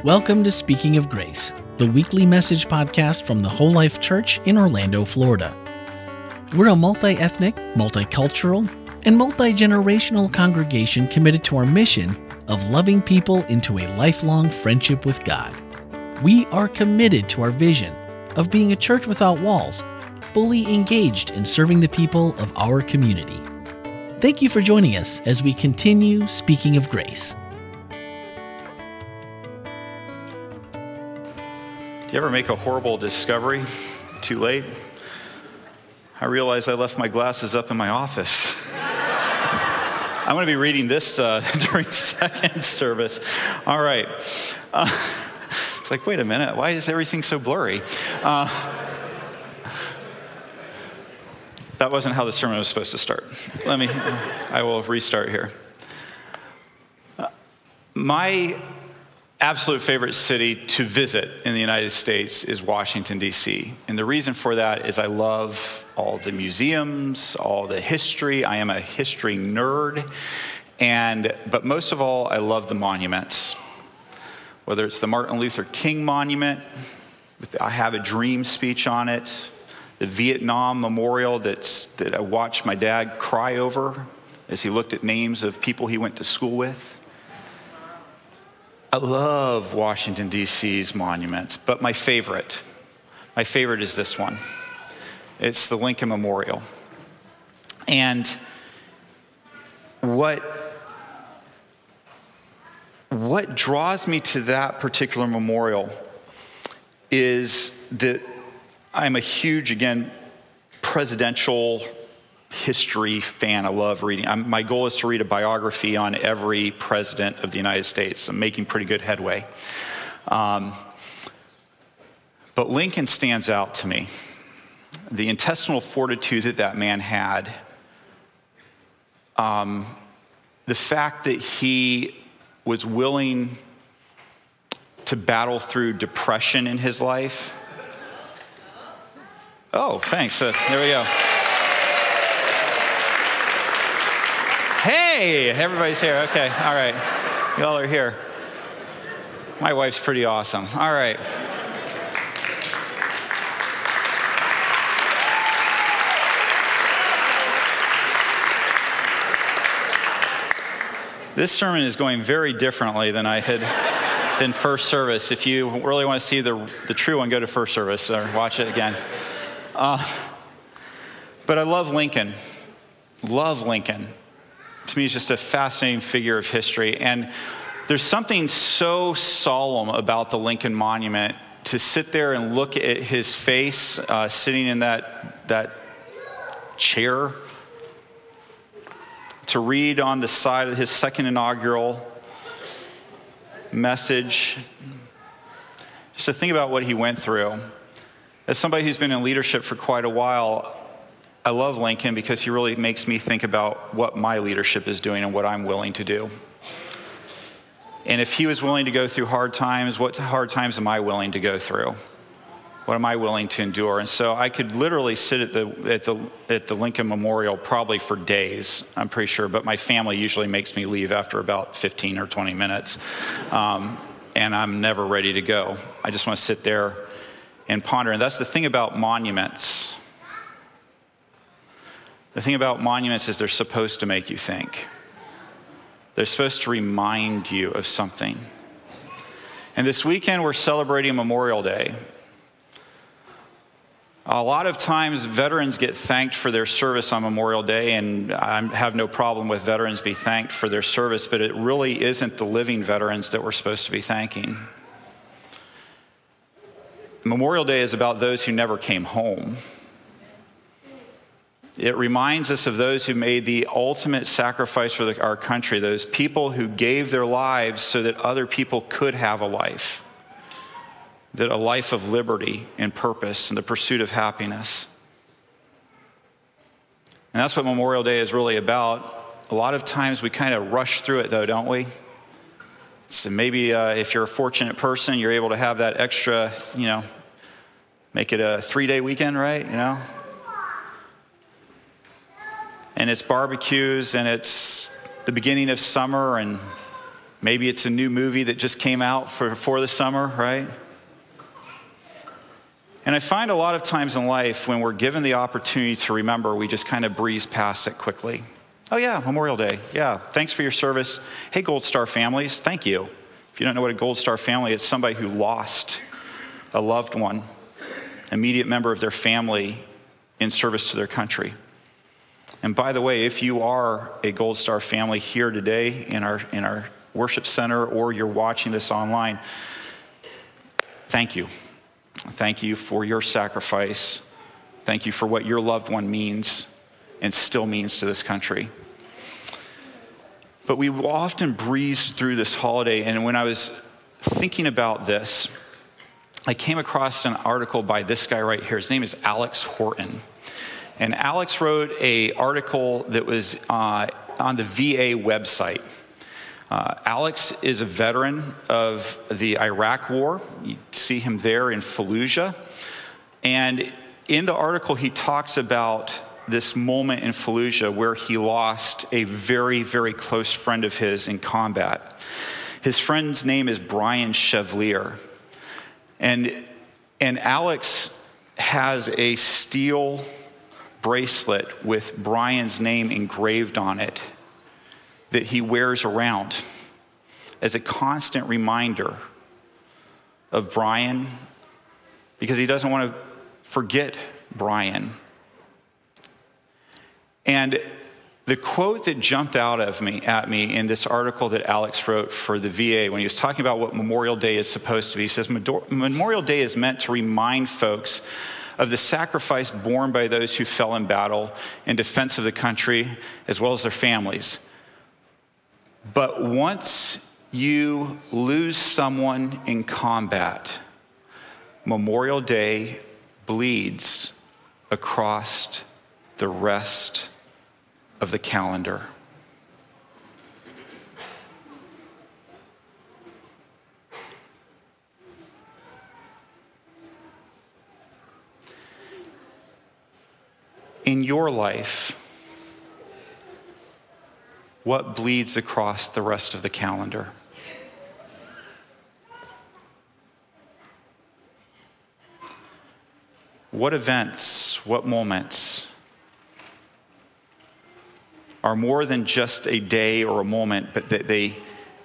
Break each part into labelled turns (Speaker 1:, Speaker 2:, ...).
Speaker 1: Welcome to Speaking of Grace, the weekly message podcast from the Whole Life Church in Orlando, Florida. We're a multi-ethnic, multicultural, and multi-generational congregation committed to our mission of loving people into a lifelong friendship with God. We are committed to our vision of being a church without walls, fully engaged in serving the people of our community. Thank you for joining us as we continue Speaking of Grace.
Speaker 2: Do you ever make a horrible discovery too late? I realized I left my glasses up in my office. I'm going to be reading this during second service. All right. It's like, wait a minute, why is everything so blurry? That wasn't how the sermon was supposed to start. I will restart here. My absolute favorite city to visit in the United States is Washington, D.C. And the reason for that is I love all the museums, all the history. I am a history nerd. But most of all, I love the monuments. Whether it's the Martin Luther King Monument, with the I Have a Dream speech on it, the Vietnam Memorial that I watched my dad cry over as he looked at names of people he went to school with. I love Washington, D.C.'s monuments, but my favorite is this one. It's the Lincoln Memorial. And what draws me to that particular memorial is that I'm a huge, again, presidential history fan. I love reading. My goal is to read a biography on every president of the United States. I'm making pretty good headway. But Lincoln stands out to me. The intestinal fortitude that man had. The fact that he was willing to battle through depression in his life. Oh, thanks. There we go. Hey, everybody's here. Okay, all right. Y'all are here. My wife's pretty awesome. All right. This sermon is going very differently than than first service. If you really want to see the true one, go to first service or watch it again. But I love Lincoln. Love Lincoln. To me, he's just a fascinating figure of history. And there's something so solemn about the Lincoln Monument to sit there and look at his face sitting in that chair, to read on the side of his second inaugural message, just to think about what he went through. As somebody who's been in leadership for quite a while, I love Lincoln because he really makes me think about what my leadership is doing and what I'm willing to do. And if he was willing to go through hard times, what hard times am I willing to go through? What am I willing to endure? And so I could literally sit at the Lincoln Memorial probably for days, I'm pretty sure, but my family usually makes me leave after about 15 or 20 minutes. And I'm never ready to go. I just want to sit there and ponder. And that's the thing about monuments. The thing about monuments is they're supposed to make you think. They're supposed to remind you of something. And this weekend, we're celebrating Memorial Day. A lot of times, veterans get thanked for their service on Memorial Day, and I have no problem with veterans be thanked for their service, but it really isn't the living veterans that we're supposed to be thanking. Memorial Day is about those who never came home. It reminds us of those who made the ultimate sacrifice for our country, those people who gave their lives so that other people could have a life of liberty and purpose and the pursuit of happiness. And that's what Memorial Day is really about. A lot of times we kind of rush through it, though, don't we? So maybe if you're a fortunate person, you're able to have that extra, make it a 3-day weekend, right? And it's barbecues, and it's the beginning of summer, and Maybe it's a new movie that just came out for the summer, right? And I find a lot of times in life when we're given the opportunity to remember, we just kind of breeze past it quickly. Oh yeah, Memorial Day. Yeah, thanks for your service. Hey, Gold Star families, thank you. If you don't know what a Gold Star family is, it's somebody who lost a loved one, immediate member of their family in service to their country. And by the way, if you are a Gold Star family here today in our worship center, or you're watching this online, thank you. Thank you for your sacrifice. Thank you for what your loved one means and still means to this country. But we will often breeze through this holiday, and when I was thinking about this, I came across an article by this guy right here. His name is Alex Horton. And Alex wrote an article that was on the VA website. Alex is a veteran of the Iraq War. You see him there in Fallujah. And in the article, he talks about this moment in Fallujah where he lost a very, very close friend of his in combat. His friend's name is Brian Chevalier. And Alex has a steel bracelet with Brian's name engraved on it that he wears around as a constant reminder of Brian, because he doesn't want to forget Brian. And the quote that jumped out at me in this article that Alex wrote for the VA, when he was talking about what Memorial Day is supposed to be, he says, Memorial Day is meant to remind folks of the sacrifice borne by those who fell in battle in defense of the country, as well as their families. But once you lose someone in combat, Memorial Day bleeds across the rest of the calendar. In your life, what bleeds across the rest of the calendar? What events, what moments are more than just a day or a moment, but that they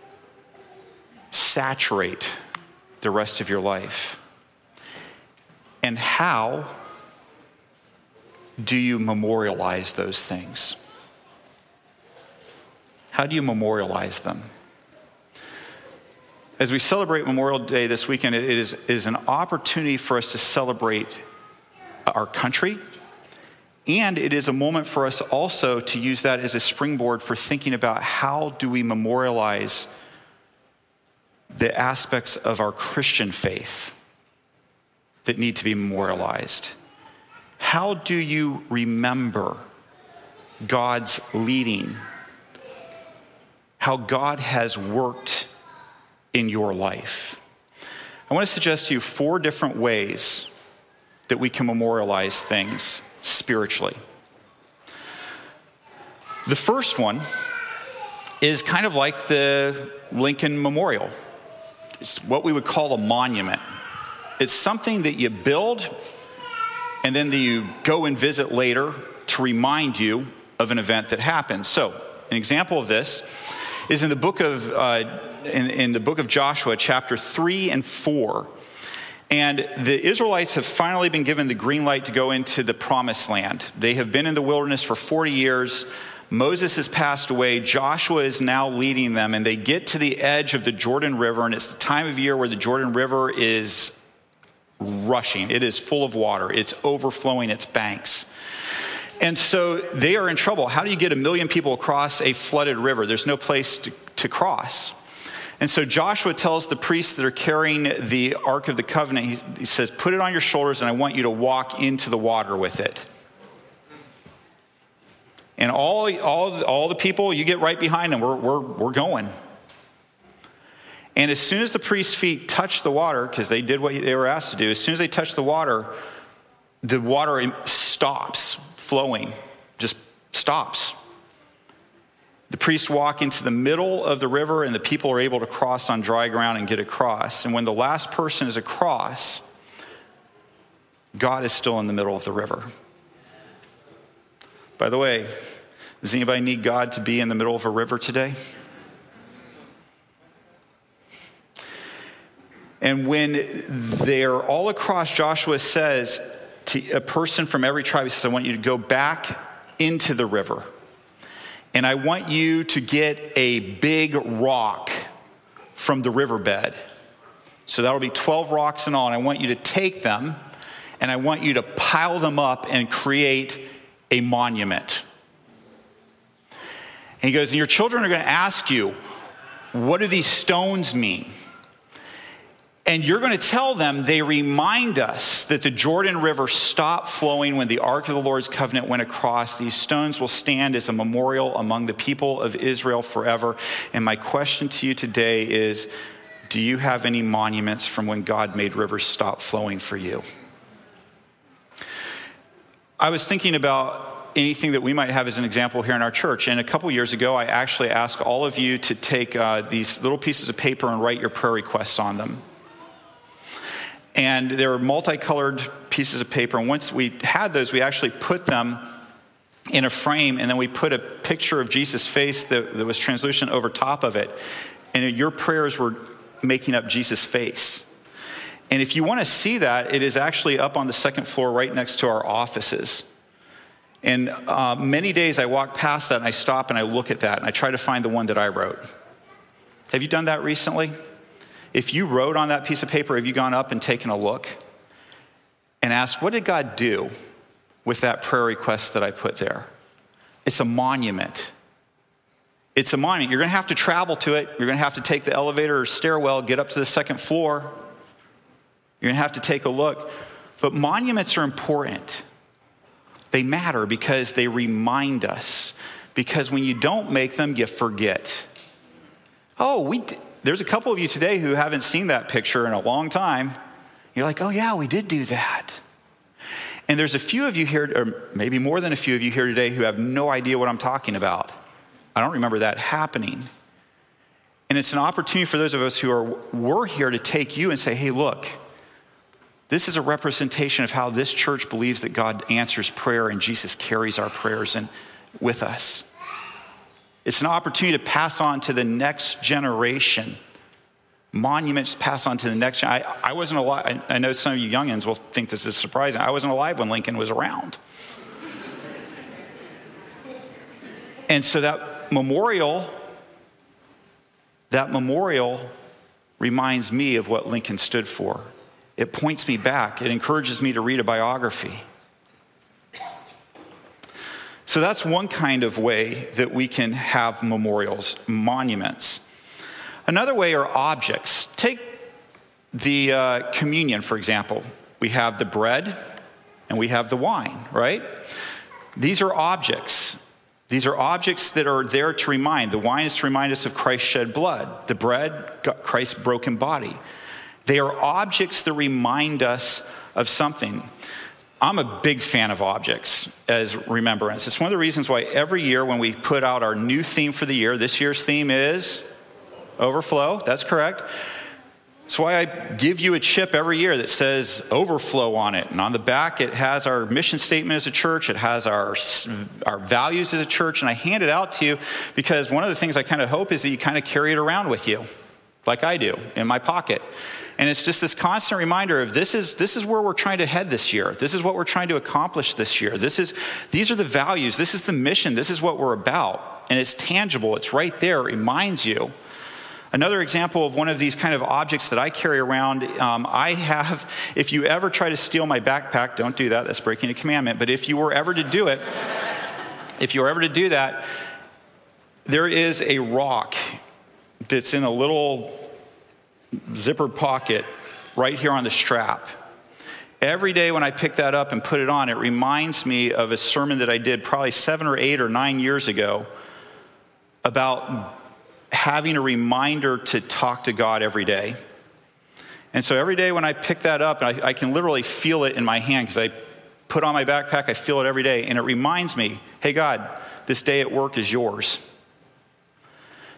Speaker 2: saturate the rest of your life? And how do you memorialize those things? How do you memorialize them? As we celebrate Memorial Day this weekend, it is an opportunity for us to celebrate our country, and it is a moment for us also to use that as a springboard for thinking about how do we memorialize the aspects of our Christian faith that need to be memorialized. How do you remember God's leading? How God has worked in your life? I want to suggest to you 4 different ways that we can memorialize things spiritually. The first one is kind of like the Lincoln Memorial. It's what we would call a monument. It's something that you build and then you go and visit later to remind you of an event that happened. So, an example of this is in the book of Joshua, chapter 3 and 4. And the Israelites have finally been given the green light to go into the promised land. They have been in the wilderness for 40 years. Moses has passed away. Joshua is now leading them, and they get to the edge of the Jordan River, and it's the time of year where the Jordan River is rushing. It is full of water. It's overflowing its banks. And so they are in trouble. How do you get 1 million people across a flooded river? There's no place to cross. And so Joshua tells the priests that are carrying the Ark of the Covenant, he says, put it on your shoulders and I want you to walk into the water with it. And all the people, you get right behind them, we're going. And as soon as the priest's feet touch the water, because they did what they were asked to do, as soon as they touch the water stops flowing, just stops. The priests walk into the middle of the river, and the people are able to cross on dry ground and get across. And when the last person is across, God is still in the middle of the river. By the way, does anybody need God to be in the middle of a river today? And when they're all across, Joshua says to a person from every tribe, he says, I want you to go back into the river. And I want you to get a big rock from the riverbed. So that'll be 12 rocks in all. And I want you to take them, and I want you to pile them up and create a monument. And he goes, and your children are going to ask you, what do these stones mean? And you're going to tell them they remind us that the Jordan River stopped flowing when the Ark of the Lord's covenant went across. These stones will stand as a memorial among the people of Israel forever. And my question to you today is, do you have any monuments from when God made rivers stop flowing for you? I was thinking about anything that we might have as an example here in our church. And a couple years ago, I actually asked all of you to take these little pieces of paper and write your prayer requests on them. And they were multicolored pieces of paper. And once we had those, we actually put them in a frame, and then we put a picture of Jesus' face that was translucent over top of it. And your prayers were making up Jesus' face. And if you want to see that, it is actually up on the second floor right next to our offices. And many days I walk past that and I stop and I look at that and I try to find the one that I wrote. Have you done that recently? If you wrote on that piece of paper, have you gone up and taken a look and asked, what did God do with that prayer request that I put there? It's a monument. It's a monument. You're going to have to travel to it. You're going to have to take the elevator or stairwell, get up to the second floor. You're going to have to take a look. But monuments are important. They matter because they remind us. Because when you don't make them, you forget. There's a couple of you today who haven't seen that picture in a long time. You're like, oh yeah, we did do that. And there's a few of you here, or maybe more than a few of you here today, who have no idea what I'm talking about. I don't remember that happening. And it's an opportunity for those of us who we're here to take you and say, hey, look, this is a representation of how this church believes that God answers prayer and Jesus carries our prayers with us. It's an opportunity to pass on to the next generation. Monuments pass on to the next generation. I wasn't alive. I know some of you youngins will think this is surprising. I wasn't alive when Lincoln was around. And so that memorial reminds me of what Lincoln stood for. It points me back. It encourages me to read a biography. So that's one kind of way that we can have memorials, monuments. Another way are objects. Take the communion, for example. We have the bread and we have the wine, right? These are objects. These are objects that are there to remind. The wine is to remind us of Christ's shed blood. The bread, Christ's broken body. They are objects that remind us of something. I'm a big fan of objects as remembrance. It's one of the reasons why every year when we put out our new theme for the year, this year's theme is overflow. That's correct. That's why I give you a chip every year that says overflow on it. And on the back, it has our mission statement as a church. It has our values as a church. And I hand it out to you because one of the things I kind of hope is that you kind of carry it around with you, like I do, in my pocket. And it's just this constant reminder of this is where we're trying to head this year. This is what we're trying to accomplish this year. These are the values. This is the mission. This is what we're about. And it's tangible. It's right there. It reminds you. Another example of one of these kind of objects that I carry around, I have, if you ever try to steal my backpack, don't do that. That's breaking a commandment. But if you were ever to do it, there is a rock that's in a little zippered pocket right here on the strap. Every day when I pick that up and put it on, it reminds me of a sermon that I did probably 7 or 8 or 9 years ago about having a reminder to talk to God every day. And so every day when I pick that up, I can literally feel it in my hand because I put on my backpack, I feel it every day, and it reminds me, hey God, this day at work is yours.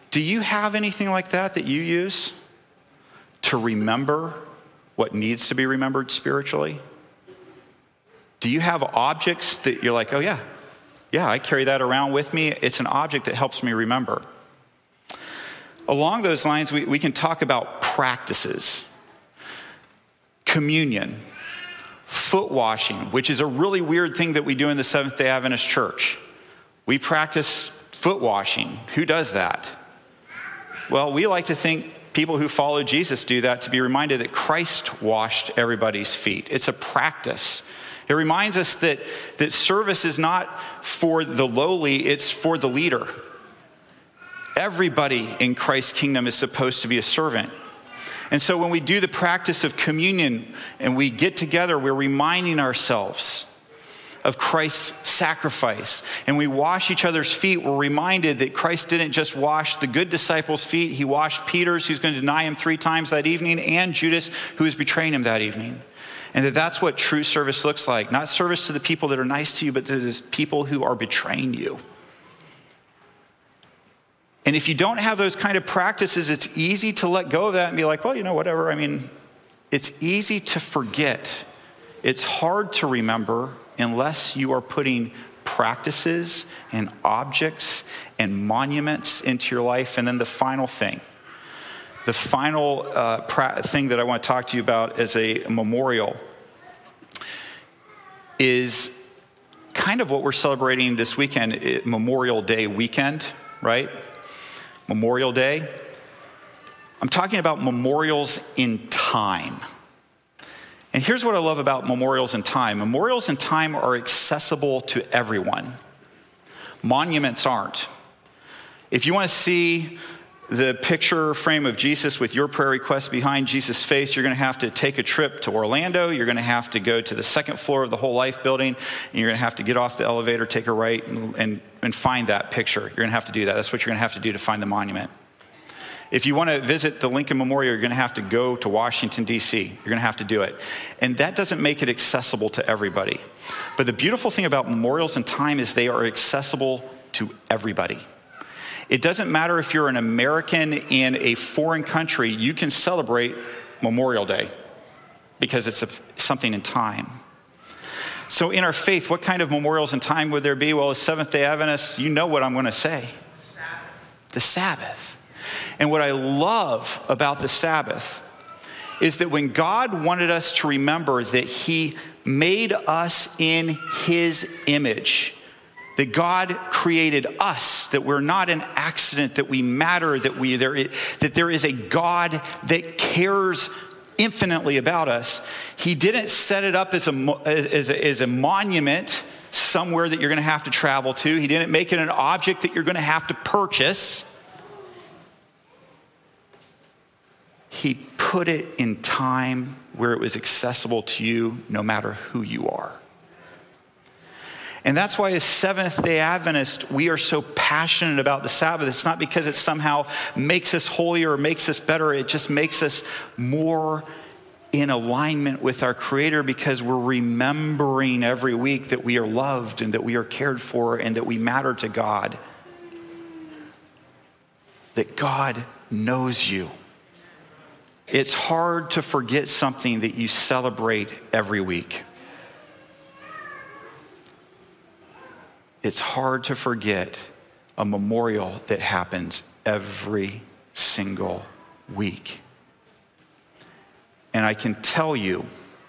Speaker 2: Do you have anything like that you use to remember what needs to be remembered spiritually? Do you have objects that you're like, oh yeah, I carry that around with me. It's an object that helps me remember. Along those lines, we can talk about practices. Communion, foot washing, which is a really weird thing that we do in the Seventh-day Adventist Church. We practice foot washing. Who does that? Well, we like to think people who follow Jesus do that to be reminded that Christ washed everybody's feet. It's a practice. It reminds us that service is not for the lowly, it's for the leader. Everybody in Christ's kingdom is supposed to be a servant. And so when we do the practice of communion and we get together, we're reminding ourselves of Christ's sacrifice. And we wash each other's feet. We're reminded that Christ didn't just wash the good disciples' feet. He washed Peter's, who's going to deny him 3 times that evening, and Judas, who is betraying him that evening. And that's what true service looks like. Not service to the people that are nice to you, but to the people who are betraying you. And if you don't have those kind of practices, it's easy to let go of that and be like, well, whatever. I mean, it's easy to forget. It's hard to remember unless you are putting practices and objects and monuments into your life. And then the final thing that I want to talk to you about as a memorial is kind of what we're celebrating this weekend, Memorial Day weekend, right? Memorial Day. I'm talking about memorials in time. And here's what I love about memorials in time. Memorials in time are accessible to everyone. Monuments aren't. If you want to see the picture frame of Jesus with your prayer request behind Jesus' face, you're going to have to take a trip to Orlando. You're going to have to go to the 2nd floor of the Whole Life building, and you're going to have to get off the elevator, take a right, and find that picture. You're going to have to do that. That's what you're going to have to do to find the monument. If you want to visit the Lincoln Memorial, you're going to have to go to Washington, D.C. You're going to have to do it. And that doesn't make it accessible to everybody. But the beautiful thing about memorials in time is they are accessible to everybody. It doesn't matter if you're an American in a foreign country, you can celebrate Memorial Day because it's something in time. So in our faith, what kind of memorials in time would there be? Well, as Seventh-day Adventists, you know what I'm going to say. The Sabbath. And what I love about the Sabbath is that when God wanted us to remember that he made us in his image, that God created us, that we're not an accident, that we matter, that there is a God that cares infinitely about us. He didn't set it up as a monument somewhere that you're going to have to travel to. He didn't make it an object that you're going to have to purchase. He put it in time where it was accessible to you no matter who you are. And that's why as Seventh-day Adventists, we are so passionate about the Sabbath. It's not because it somehow makes us holier or makes us better. It just makes us more in alignment with our Creator because we're remembering every week that we are loved and that we are cared for and that we matter to God. That God knows you. It's hard to forget something that you celebrate every week. It's hard to forget a memorial that happens every single week. And I can tell you,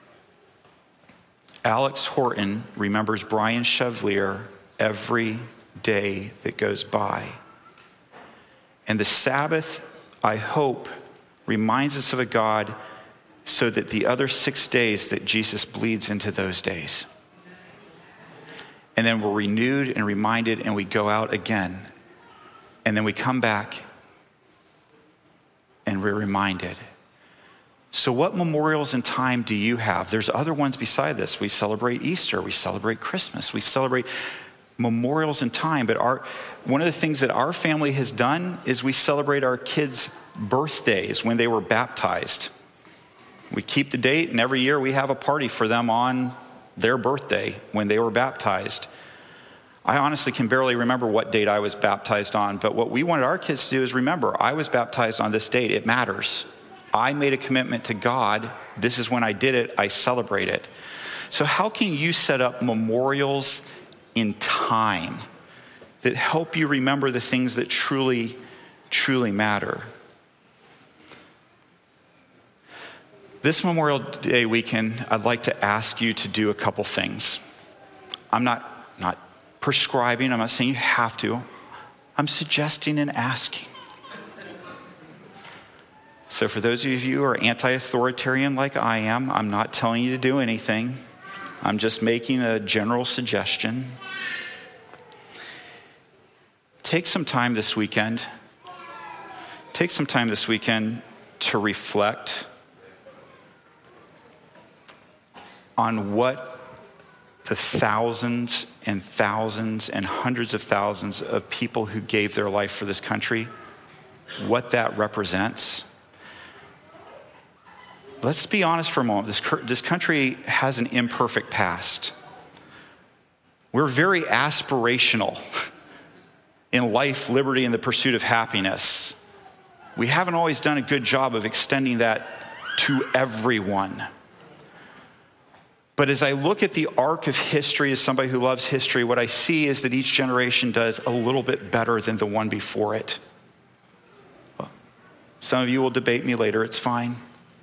Speaker 2: Alex Horton remembers Brian Chevalier every day that goes by. And the Sabbath, I hope, reminds us of a God so that the other 6 days that Jesus bleeds into those days. And then we're renewed and reminded and we go out again. And then we come back and we're reminded. So what memorials in time do you have? There's other ones beside this. We celebrate Easter. We celebrate Christmas. We celebrate memorials in time. But one of the things that our family has done is we celebrate our kids' birthdays when they were baptized. We keep the date, and every year we have a party for them on their birthday when they were baptized. I honestly can barely remember what date I was baptized on, but what we wanted our kids to do is remember, I was baptized on this date. It matters. I made a commitment to God. This is when I did it. I celebrate it. So how can you set up memorials in time that help you remember the things that truly, truly matter? This Memorial Day weekend, I'd like to ask you to do a couple things. I'm not prescribing, I'm not saying you have to. I'm suggesting and asking. So for those of you who are anti-authoritarian like I am, I'm not telling you to do anything. I'm just making a general suggestion. Take some time this weekend to reflect on what the thousands and thousands and hundreds of thousands of people who gave their life for this country, what that represents. Let's be honest for a moment. This country has an imperfect past. We're very aspirational in life, liberty, and the pursuit of happiness. We haven't always done a good job of extending that to everyone. But as I look at the arc of history as somebody who loves history, what I see is that each generation does a little bit better than the one before it. Well, some of you will debate me later, it's fine.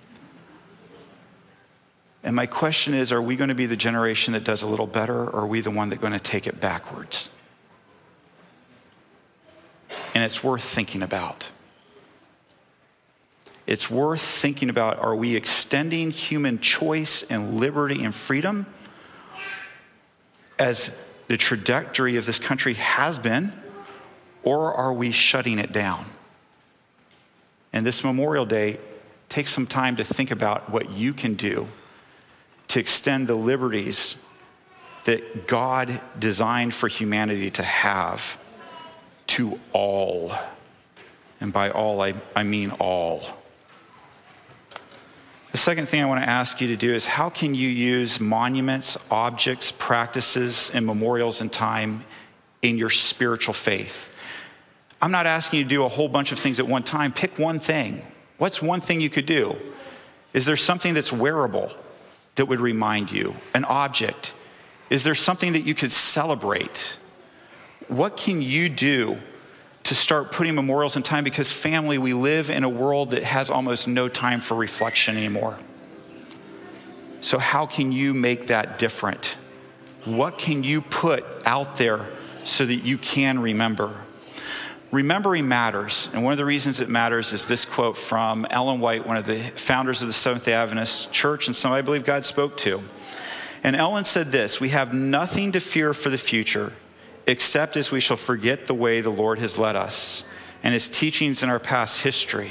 Speaker 2: And my question is, are we going to be the generation that does a little better, or are we the one that's going to take it backwards? And it's worth thinking about. It's worth thinking about, are we extending human choice and liberty and freedom as the trajectory of this country has been, or are we shutting it down? And this Memorial Day, take some time to think about what you can do to extend the liberties that God designed for humanity to have to all. And by all, I mean all. The second thing I want to ask you to do is, how can you use monuments, objects, practices, and memorials in time in your spiritual faith? I'm not asking you to do a whole bunch of things at one time. Pick one thing. What's one thing you could do? Is there something that's wearable that would remind you? An object? Is there something that you could celebrate? What can you do to start putting memorials in time? Because family, we live in a world that has almost no time for reflection anymore. So how can you make that different? What can you put out there so that you can remember? Remembering matters, and one of the reasons it matters is this quote from Ellen White, one of the founders of the Seventh-day Adventist Church, and somebody I believe God spoke to. And Ellen said this: "We have nothing to fear for the future, except as we shall forget the way the Lord has led us and his teachings in our past history."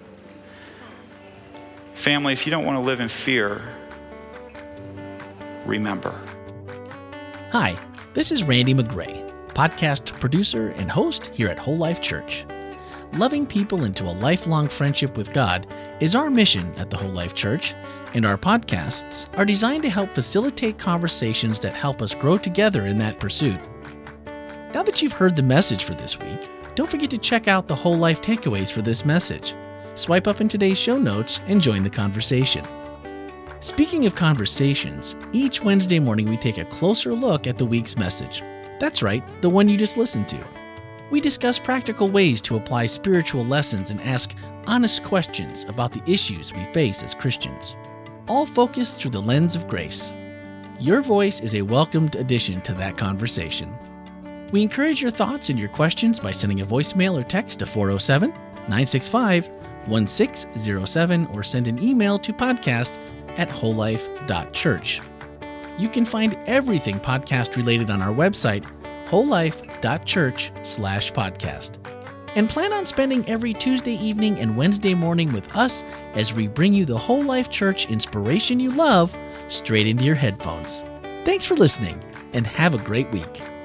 Speaker 2: Family, if you don't want to live in fear, remember.
Speaker 1: Hi, this is Randy McGray, podcast producer and host here at Whole Life Church. Loving people into a lifelong friendship with God is our mission at the Whole Life Church, and our podcasts are designed to help facilitate conversations that help us grow together in that pursuit. Now that you've heard the message for this week, don't forget to check out the Whole Life takeaways for this message. Swipe up in today's show notes and join the conversation. Speaking of conversations, each Wednesday morning we take a closer look at the week's message. That's right, the one you just listened to. We discuss practical ways to apply spiritual lessons and ask honest questions about the issues we face as Christians, all focused through the lens of grace. Your voice is a welcomed addition to that conversation. We encourage your thoughts and your questions by sending a voicemail or text to 407-965-1607 or send an email to podcast@wholelife.church. You can find everything podcast related on our website, wholelife.church/podcast. And plan on spending every Tuesday evening and Wednesday morning with us as we bring you the Whole Life Church inspiration you love straight into your headphones. Thanks for listening, and have a great week.